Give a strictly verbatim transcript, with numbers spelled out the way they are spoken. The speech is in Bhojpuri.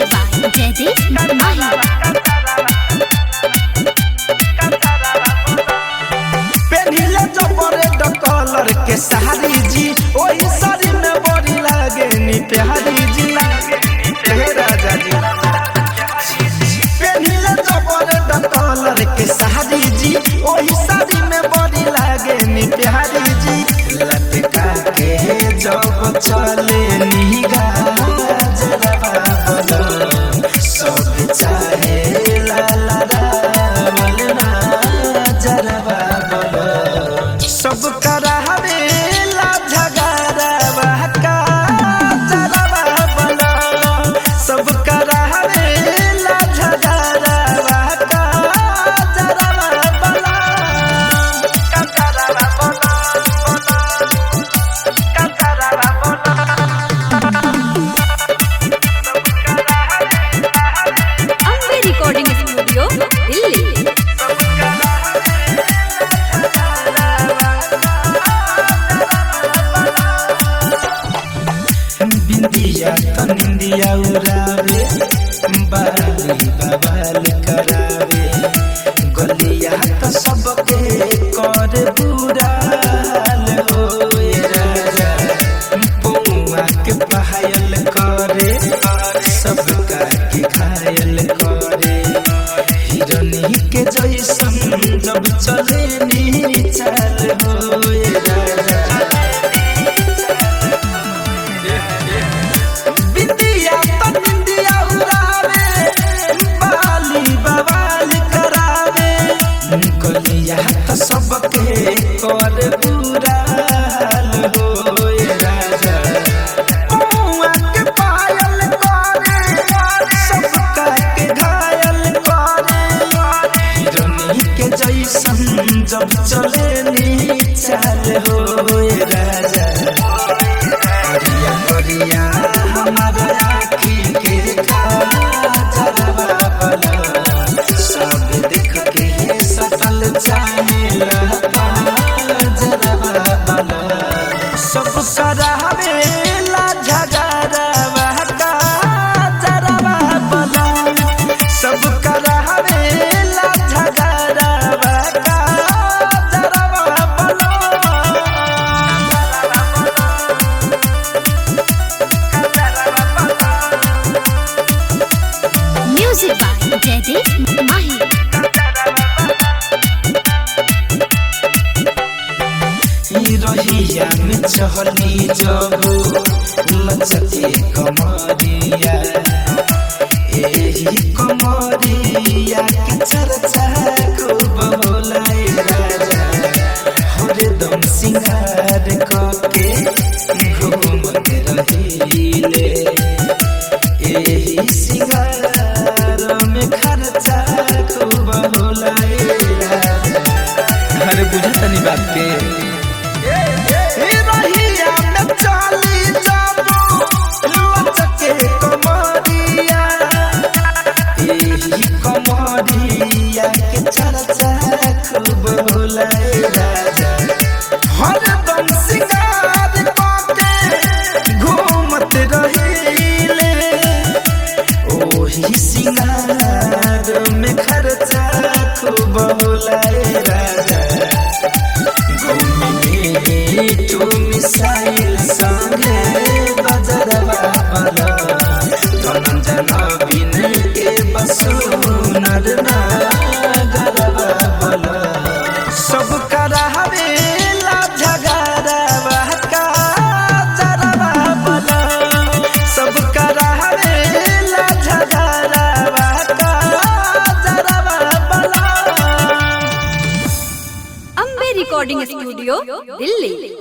by Jaideep Mahi. पेनिले जबरे द कलर के साड़ी जी ओही साड़ी में बड़ी लागे नी प्यारी जी हे राजा जी पेनिले जबरे द कलर के साड़ी जी ओही साड़ी में बड़ी लागे नी प्यारी जी लटका के जब चले नी गाजरा बदल सब चाहे ला ला ला जरवा सब करावे ला झगड़वा का जरवा बला सब करावे ला झगड़वा का जरवा बला का जरवा बला का जरवा बला Ambe Recording Studio, Delhi. बिंदिया तो निंदिया उड़ावे बाली बवाल करावे गलिया तो सबके कर बुराल होए राजा पौआ के पायल करे सबका के घायल करे हिरनी के जैसन जब चले नी चाल होए राजा बिंदिया तो निंदिया उड़ावे बाली बवाल करावे गलिया तो सबके कर बुराल होए राजा पौआ के पायल करे सबका के घायल करे हिरनी के जैसन जब चले नी चाल होए राजा करिया करिया हमारा आँखी के काजरवा बला सब देख के सफल चाहे काजरवा बला सब करावे ला झगड़वा का जरवा बला सब करावे ला झगड़वा का जरवा बला Music by Jaideep Mahi. रहिया में चहली जब लचके कमरिया एही कमरिया के चर्चा खूब होलाए राजा हरदम सिंगार कके घूमत रहिले एही सिंगार में खर्चा खूब होलाए राजा अरे बुझा तनी बात के रहिया में चली जाबो लचके कमरिया एही कमरिया के चर्चा खूब होलाए राजा हरदम सिंगार कके घूमत रहिले ओही सिंगार में खर्चा खूब होलाए राजा टू मिसाइल संगे बजरवा बला धनंजन बिन के बसुनर ना गरवा बला सब करावे ला झगड़वा का जरवा बला सब करावे ला झगड़वा का जरवा बला Ambe Recording Studio, Delhi.